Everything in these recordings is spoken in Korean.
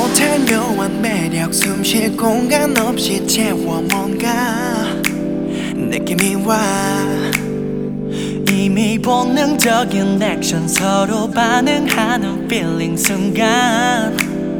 못할 묘한 매력 숨쉴 공간 없이 채워 뭔가 느낌이 와 이미 본능적인 액션 서로 반응하는 feeling 순간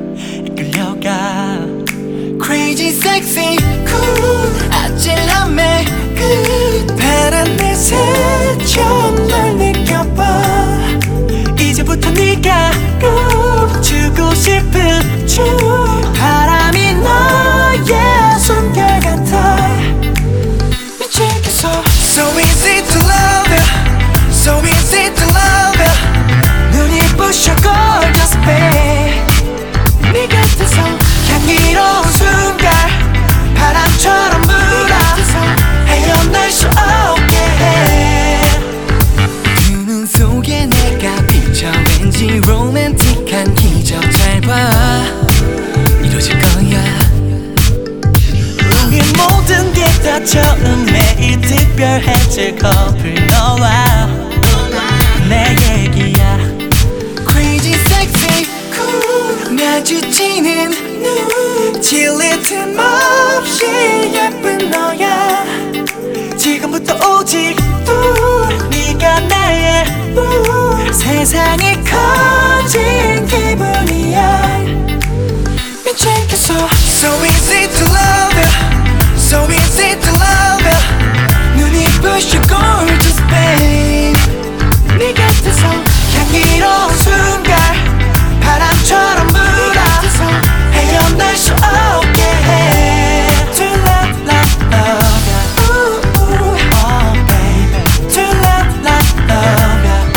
이끌려가 Crazy sexy cool 아찔함의 끝 파란 내 새처럼 널 느껴봐 이제부터 네가 꼭 주고 싶은 춤 바람이 너의 숨결 같아 미치겠어 So easy to love you So easy to love you 눈이 부셔 gorgeous babe 네 곁에서 향기로운 순간 바람처럼 불어 헤어날 수 없게 해 두 눈 속에 내가 비쳐 왠지 로맨틱한 기적 잘 봐 이루어질 거야 우리 모든 게 다 처음에 이 특별해질 커플 너와 내 얘기야 Crazy sexy cool 마주치는 눈 질릴 틈 없이 예쁜 너야 지금부터 오직 네가 나의 세상이 커진 기분이야 미치겠어 So easy to love you So easy to love you 눈이 부셔 gorgeous babe 네 곁에서 향기로운 순간 바람처럼 불어 헤어날 수 없게 해 To love, love, love ya Oh baby To love, love, love ya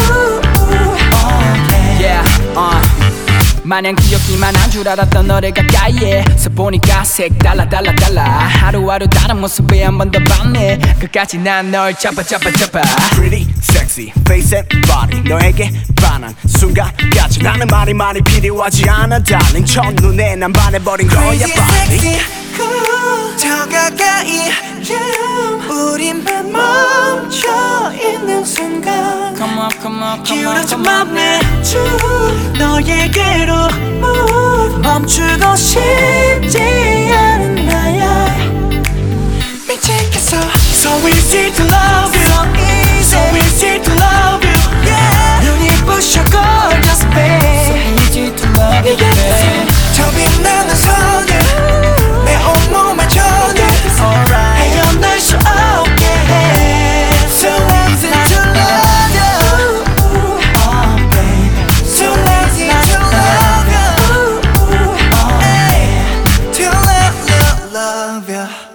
Oh yeah 마냥 귀엽기만 한 줄 알았던 너를 가까이에 서 보니까 색달라 달라 하루하루 다른 모습에 한 번 더 반해 끝까지 난 널 잡아 Pretty, sexy, face and body 너에게 반한 순간까지 나는 말이 필요하지 않아 darling 첫눈에 난 반해버린 거야 Crazy body sexy cool 더 가까이 우리만 멈춰 있는 순간 Come on, come on, come on, 기울어진 come on 맘내 춤 너에게로 멈추고 싶지 않은 나야 미치겠어 So easy to love you So easy to love you yeah. 눈이 부셔 gorgeous babe So easy to love you, babe 저 빛나는 손을 내 온몸에 전해 헤어날 수 없게 해 So easy to love you Oh baby So easy to love you To love you